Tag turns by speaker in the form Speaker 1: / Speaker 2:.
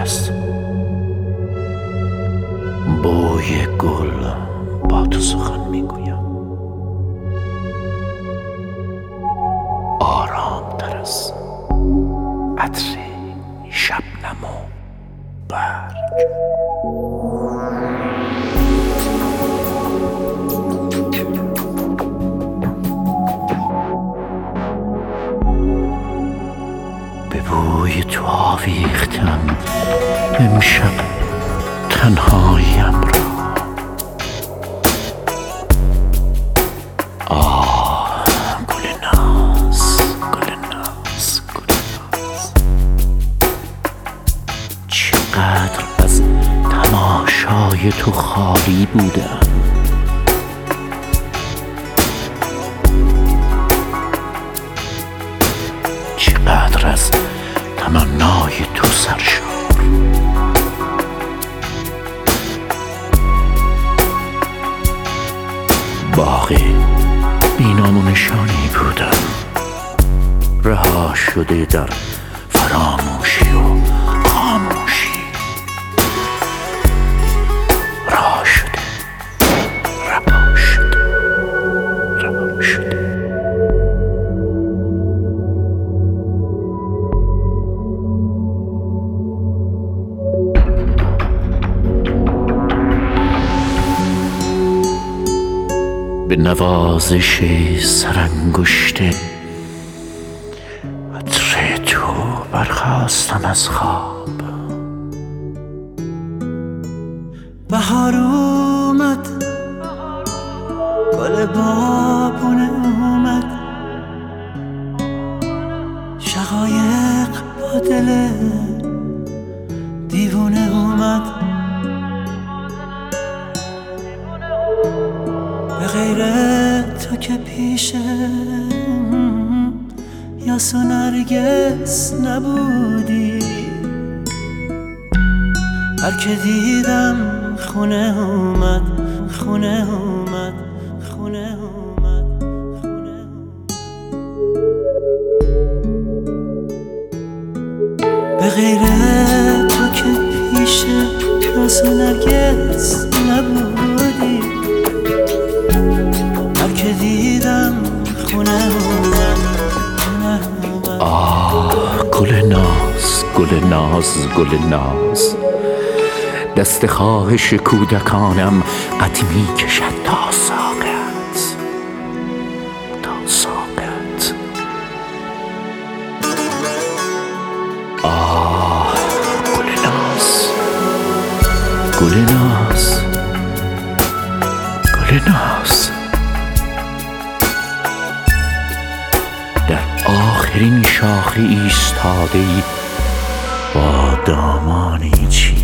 Speaker 1: است. بوی گل با تو سخن میگویم، آرام تر از عطر شبنم و برگ. به بوی تو آویختم امشب تنهاییم را. آه گل ناز، گل ناز، گل ناز، چقدر از تماشای تو خالی بودم. چقدر از تمنای تو سرشار. باغ بی نام و نشانی بودم، رها شده در فراموشی و خاموشی. رها شده، رها شده، رها شده. به نوازش سرانگشت عطر تو برخاستم از خواب.
Speaker 2: بهار اومد، گل بابونه اومد، شقایق با دل دیوونه اومد. به غیر تو که پیشه یاس و نرگس نبودی. هر که دیدم خونه اومد، خونه اومد، خونه اومد، خونه اومد. به غیر تو که پیشه یاس و نرگس نبودی. که دیدم خونه اومد، خونه اومد.
Speaker 1: آه گل ناز، گل ناز، گل ناز، دست خواهش کودکانم قد می کشد تا ساقت، تا ساقت. آه گل ناز، گل ناز، گل ناز، در آخرین شاخه ایستاده ای با دامانی چی